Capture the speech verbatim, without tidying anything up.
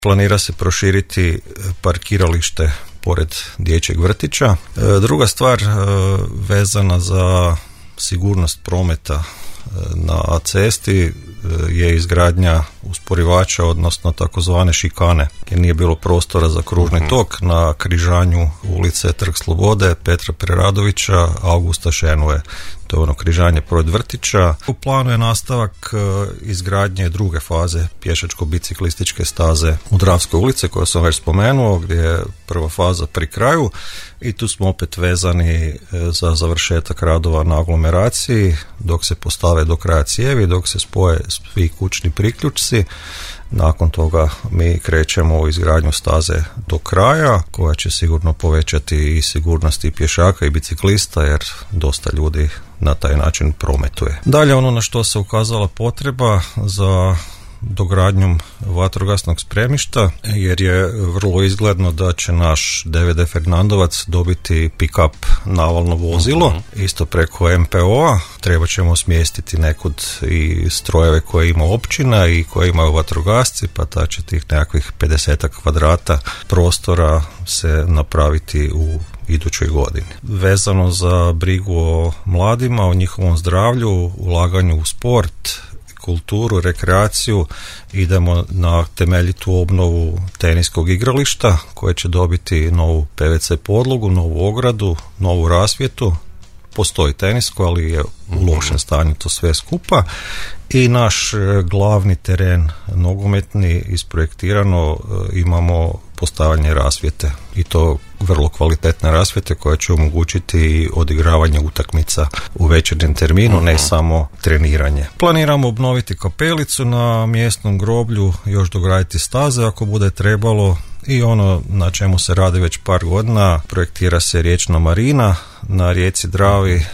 Planira se proširiti parkiralište pored dječjeg vrtića. Druga stvar vezana za sigurnost prometa na cesti je izgradnja usporivača, odnosno takozvane šikane, jer nije bilo prostora za kružni tok na križanju ulice Trg Slobode, Petra Preradovića, Augusta Šenue. To je ono križanje pored vrtića. U planu je nastavak izgradnje druge faze pješačko-biciklističke staze u Dravskoj ulici, koju sam već spomenuo, gdje je prva faza pri kraju i tu smo opet vezani za završetak radova na aglomeraciji, dok se postave do kraja cijevi, dok se spoje svi kućni priključci. Nakon toga mi krećemo u izgradnju staze do kraja, koja će sigurno povećati i sigurnost i pješaka i biciklista, jer dosta ljudi na taj način prometuje. Dalje, ono na što se ukazala potreba za dogradnjom vatrogasnog spremišta, jer je vrlo izgledno da će naš D V D Fernandovac dobiti pick-up navalno vozilo, uh-huh. isto preko M P O-a. Treba ćemo smjestiti nekud i strojeve koje ima općina i koje imaju vatrogasci, pa ta će tih nekakvih pedeset kvadrata prostora se napraviti u idućoj godini. Vezano za brigu o mladima, o njihovom zdravlju, ulaganju u sport, kulturu, rekreaciju, idemo na temeljitu obnovu teniskog igrališta koje će dobiti novu P V C podlogu, novu ogradu, novu rasvjetu. Postoji tenisko, ali je u lošem stanju to sve skupa. I naš glavni teren nogometni isprojektirano, imamo postavljanje rasvjete i to vrlo kvalitetne rasvjete koja će omogućiti odigravanje utakmica u večernjem terminu, uh-huh. ne samo treniranje. Planiramo obnoviti kapelicu na mjesnom groblju, još dograditi staze ako bude trebalo, i ono na čemu se radi već par godina, projektira se riječna marina na rijeci Dravi